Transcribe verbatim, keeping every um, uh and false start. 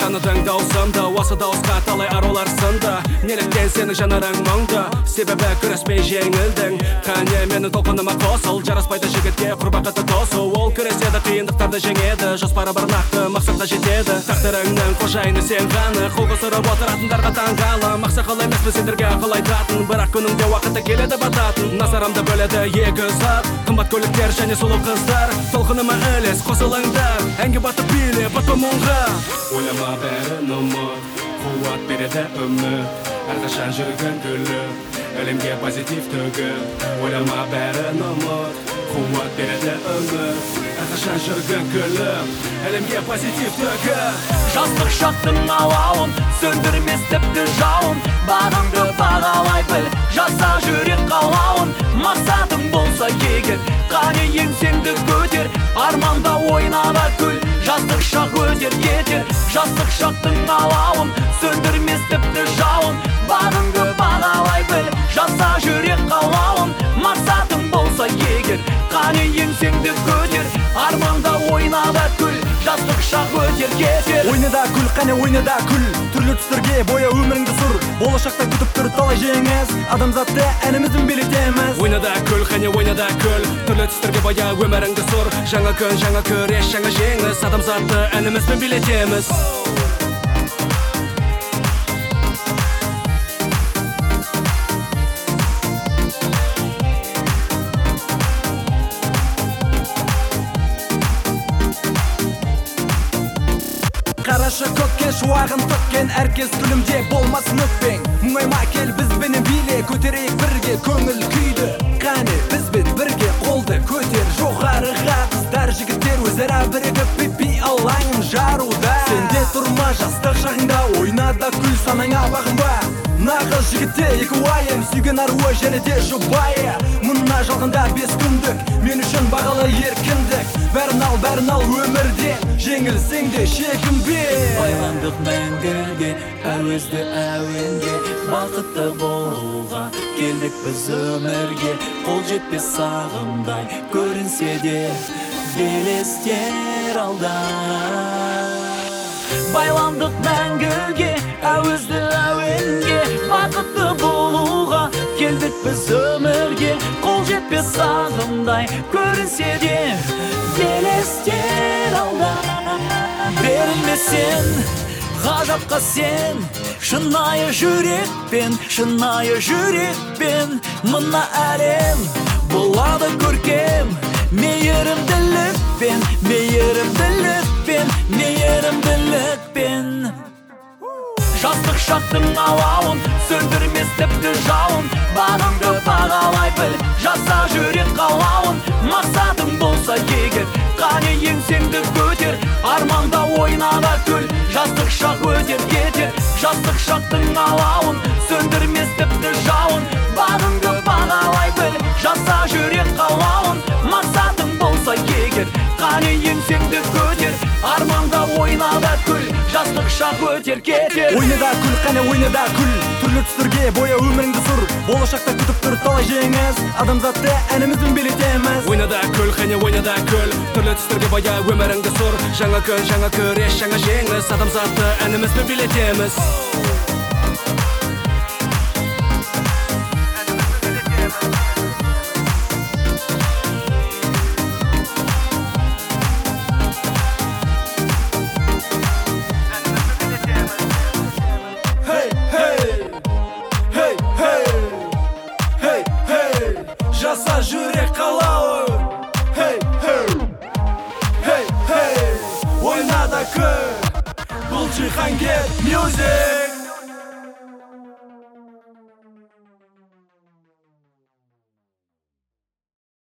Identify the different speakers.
Speaker 1: таныдың даусымды, осы дауысқа талай арулар сынды. Неліктен сенің жанарың мұңды, себебі күреспей жеңілдің. Қане менің толқыныма қосыл, жараспайды жігітке құрбақыты тосу. Ол күреседі, қиындықтарды жеңеді, жоспары бір нақты мақсатқа жетеді. Тағдырыңның қожайыны сен ғана, қол қусырып отыратындарға таңғалы. Мақсақал емеспін сендерге ақыл айтатын, бірақ күніңде уақыты келеді бататын. Назарымды бөледі екі зат, қымбат көліктер және сұлу қыздар. Толқыныма ілес қосылыңдар, әнге батып биле батпа мұңға. Ойлама бәрін ұмыт, қуат береді үміт, әрқашан жүрген гүлі, әлемге позитив төгіп. Ойлама бәрін ұмыт, қуат береді үміт, әрқашан жүрген гүлі, әлемге позитив төгіп.
Speaker 2: Жастық шақтың алауын сөндірмес тіпті жауын, бағыңды бағалай біл, жаса жүрек қалауын. Мақсатың болса егер, қане еңсеңді көтер, арманда ойна да күл, жастық шақ өтер кетер. Жастық шақтың алауын сөндірмес тіпті жауын, бағыңды бағалай біл, жаса жүрек қалауын. Мақсатың болса егер, қане еңсеңді көтер, арманда ойна да күл, жастық шақ өтер кетер.
Speaker 3: Ойна да күл, қане ойна да күл, түрлі түстерге боя өміріңді сұр. Болашақта күтіп тұр талай жеңіс, адамзатты әніміздің билетеміз.
Speaker 1: Ойна да күл, қане ойна да күл, түрлі түстерге боя өміріңді сұр. Жаңа күн, жаңа күрес, жаңа жеңіс, адамзатты әнімізбен билетеміз.
Speaker 3: Қарашы көкке шуағын төккен, әркез күлімде болмасын өкпең. Мұңайма кел бізбенен биле, көтерейік бірге көңіл күйді. Қане бізбен бірге қолды көтер, жоғарыға қыздар жігіттер өзара бірігіп пипи алаңын жаруда. Сенде тұрма жастық шағыңда, ойна да күл санаңа бағынба. Нағыз жігітте екі уайым, сүйген аруы және де жұбайы. Мұнна жалғанда бес күндік, мен үшін бағалы еркіндік. Бәрін ал, бәрін ал өмірден, жеңілсең де шекінбе.
Speaker 2: Байландық мәңгіге, әуезді әуенге, бақытты болуға келдік біз өмірге. Қол жетпес сағымдай көрінсе де белестер алда. Байландық мәңгіге, әуезді әуенге, бақытты болуға келдік біз өмірге. Қол жетпес сағымдай көрінсе де белестер алда. Берілме сен, ғажапқа сен, шынайы жүрекпен, шынайы жүрекпен. Мына әлем болады көркем, мейірімділікпен, мейірімділікпен, мейірімділікпен. Жастық шақтың алауын сөндірмес тіпті жауын, бағыңды бағалай біл, жаса жүрек қалауын. Мақсатың болса егер, қане еңсеңді көтер, арманда ойна да күл, жастық шақ өтер кетер. Жастық шақтың алауын сөндірмес тіпті жауын, бағыңды бағалай біл, жаса жүрек қалауын. Мақсатың болса егер, қане еңсеңді көтер, арманда ойна да күл, жастық шақ өтер кетер.
Speaker 3: Ойна да күл, қане ойна да күл, түрлі түстерге боя өміріңді сұр. Болашақта күтіп тұр талай жеңіс, адамзатты әнімізбен билетеміз.
Speaker 1: Ойна да күл, қане ойна да күл, түрлі түстерге боя өміріңді сұр. Жаңа күн, жаңа күрес, жаңа жеңіс, адамзатты әнімізбен билетеміз.
Speaker 3: Жаса жүрек қалауы, hey, hey, hey, hey. Ойна да күл, бұл Джихангер Music.